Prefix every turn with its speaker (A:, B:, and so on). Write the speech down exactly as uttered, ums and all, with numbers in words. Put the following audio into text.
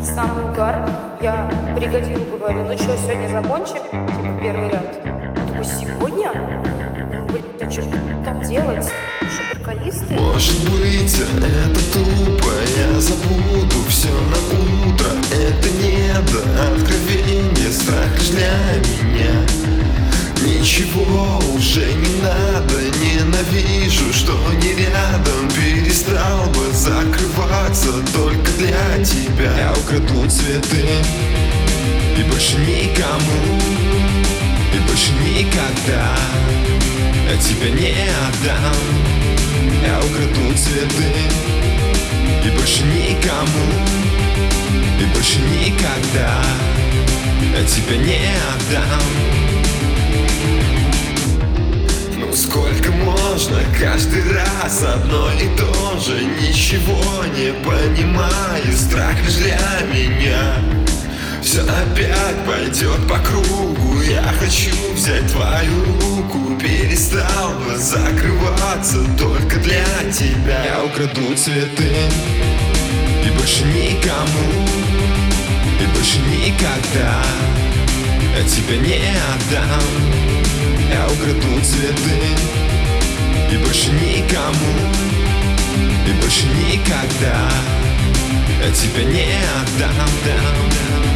A: самый угар. Я бригадиру говорю: ну что, сегодня закончим? Типа первый ряд. Он такой: сегодня? Блин, а что там делать? Что, приколисты?
B: Может быть, это тупо, я забуду все на утро. Это не до откровения, страх лишь для меня. Ничего уже не надо, ненавижу, что не рядом. Перестал бы закрываться только для тебя. Я украду цветы и больше никому, и больше никогда я тебя не отдам. Я украду цветы и больше никому, и больше никогда я тебя не отдам. Ну сколько можно каждый раз одно и то же? Ничего не понимаю, страх лишь для меня. Все опять пойдет по кругу. Я хочу взять твою руку. Перестал бы закрываться только для тебя. Я украду цветы и больше никому, и больше никогда я тебя не отдам. Я украду цветы и больше никому, и больше никогда я тебя не отдам, дам, дам.